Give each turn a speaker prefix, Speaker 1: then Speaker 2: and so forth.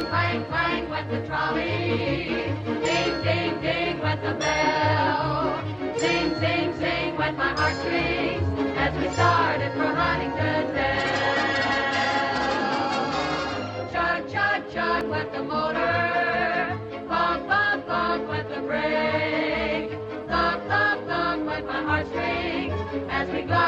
Speaker 1: clang, clang went the trolley. Ding, ding, ding went the bell. Sing, sing, sing went my heartstrings as we started for Huntington Dell. Chug, chug, chug went the motor. Thump, thump, thump went the brake. Thump, thump, thump went my heartstrings as we glided